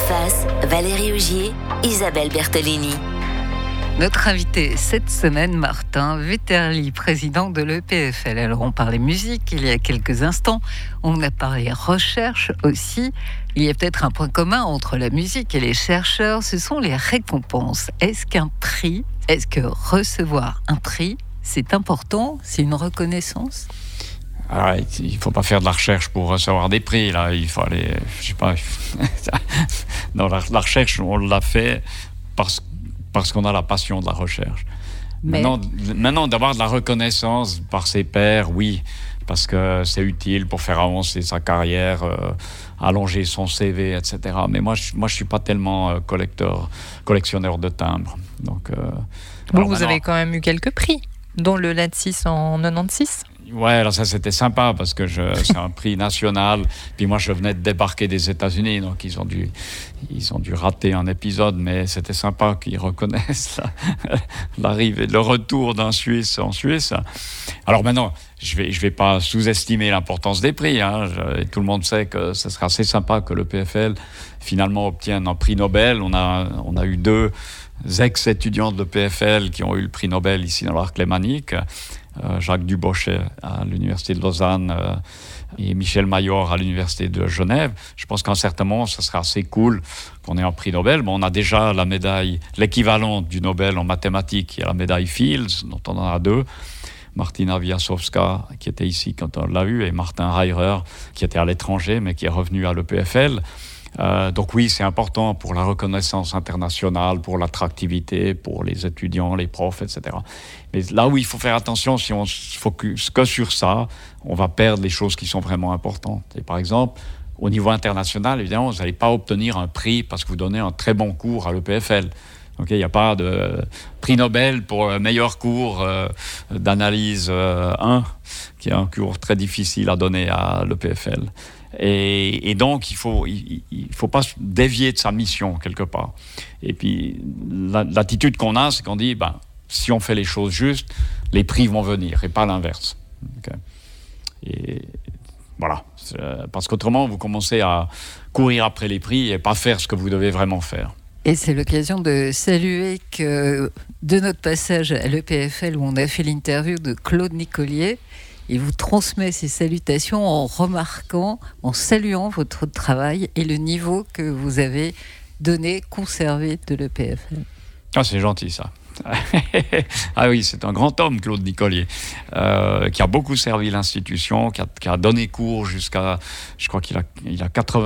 face, Valérie Augier, Isabelle Bertolini. Notre invité cette semaine, Martin Vetterli, président de l'EPFL. Alors, on parlait musique il y a quelques instants. On a parlé recherche aussi. Il y a peut-être un point commun entre la musique et les chercheurs. Ce sont les récompenses. Est-ce que recevoir un prix, c'est important? C'est une reconnaissance? Alors, il ne faut pas faire de la recherche pour recevoir des prix. Là. Il faut aller, je sais pas. Non, la recherche, on l'a fait parce qu'on a la passion de la recherche. Mais... Maintenant, d'avoir de la reconnaissance par ses pairs, oui, parce que c'est utile pour faire avancer sa carrière, allonger son CV, etc. Mais moi, je suis pas tellement collectionneur de timbres. Donc, vous avez quand même eu quelques prix, dont le LAD6 en 96. Ouais, alors ça c'était sympa parce que c'est un prix national. Puis moi je venais de débarquer des États-Unis, donc ils ont dû rater un épisode, mais c'était sympa qu'ils reconnaissent l'arrivée, le retour d'un Suisse en Suisse. Alors maintenant, je vais pas sous-estimer l'importance des prix. Tout le monde sait que ce sera assez sympa que le PFL finalement obtienne un prix Nobel. On a eu 2 ex-étudiants de l'EPFL qui ont eu le prix Nobel ici dans l'arc lémanique. Jacques Dubochet à l'Université de Lausanne et Michel Mayor à l'Université de Genève. Je pense qu'à un certain moment, ça serait assez cool qu'on ait un prix Nobel. Bon, on a déjà la médaille, l'équivalent du Nobel en mathématiques, qui est la médaille Fields, dont on en a 2. Martina Wiasowska, qui était ici quand on l'a eu, et Martin Heirer, qui était à l'étranger, mais qui est revenu à l'EPFL. Donc oui, c'est important pour la reconnaissance internationale, pour l'attractivité, pour les étudiants, les profs, etc. Mais là où il faut faire attention, si on se focus que sur ça, on va perdre les choses qui sont vraiment importantes. Et par exemple, au niveau international, évidemment, vous n'allez pas obtenir un prix parce que vous donnez un très bon cours à l'EPFL. Okay, il n'y a pas de prix Nobel pour le meilleur cours d'analyse 1, qui est un cours très difficile à donner à l'EPFL. Et donc, il faut pas se dévier de sa mission, quelque part. Et puis, l'attitude qu'on a, c'est qu'on dit, si on fait les choses justes, les prix vont venir, et pas l'inverse. Okay. Et voilà. Parce qu'autrement, vous commencez à courir après les prix et pas faire ce que vous devez vraiment faire. Et c'est l'occasion de saluer que, de notre passage à l'EPFL, où on a fait l'interview de Claude Nicolier, il vous transmet ses salutations en saluant votre travail et le niveau que vous avez donné, conservé de l'EPFL. Ah, c'est gentil ça. Ah oui, c'est un grand homme, Claude Nicolier, qui a beaucoup servi l'institution, qui a donné cours jusqu'à, je crois qu'il a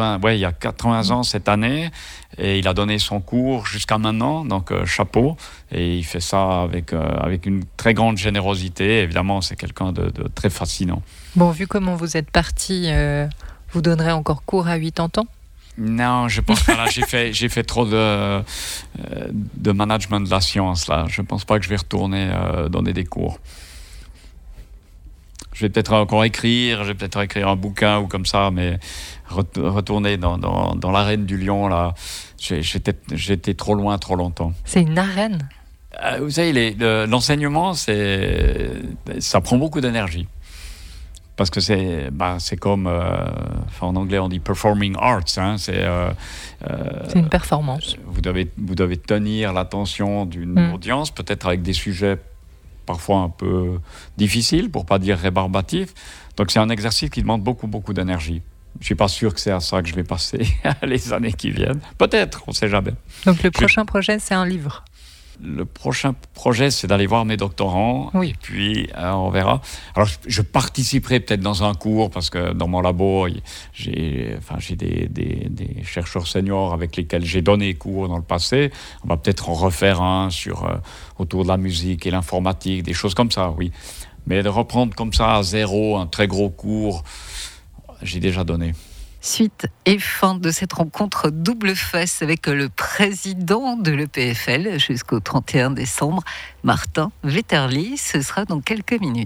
80 ans cette année, et il a donné son cours jusqu'à maintenant, donc chapeau, et il fait ça avec une très grande générosité. Évidemment, c'est quelqu'un de très fascinant. Bon, vu comment vous êtes parti, vous donnerez encore cours à 80 ans? Non, je pense pas. Là, j'ai fait trop de management de la science. Là, je pense pas que je vais retourner donner des cours. Je vais peut-être encore écrire un bouquin ou comme ça, mais retourner dans l'arène du lion, là, j'étais trop loin, trop longtemps. C'est une arène. Vous savez, l'enseignement, ça prend beaucoup d'énergie. Parce que c'est comme, en anglais on dit performing arts, c'est une performance. Vous devez tenir l'attention d'une audience, peut-être avec des sujets parfois un peu difficiles, pour pas dire rébarbatifs. Donc c'est un exercice qui demande beaucoup, beaucoup d'énergie. Je suis pas sûr que c'est à ça que je vais passer les années qui viennent. Peut-être, on sait jamais. Donc le prochain projet, c'est un livre. Le prochain projet, c'est d'aller voir mes doctorants, oui. Et puis on verra. Alors, je participerai peut-être dans un cours, parce que dans mon labo, j'ai des chercheurs seniors avec lesquels j'ai donné cours dans le passé. On va peut-être en refaire un autour de la musique et l'informatique, des choses comme ça, oui. Mais de reprendre comme ça à zéro un très gros cours, j'ai déjà donné. Suite et fin de cette rencontre double face avec le président de l'EPFL jusqu'au 31 décembre, Martin Vetterli. Ce sera dans quelques minutes.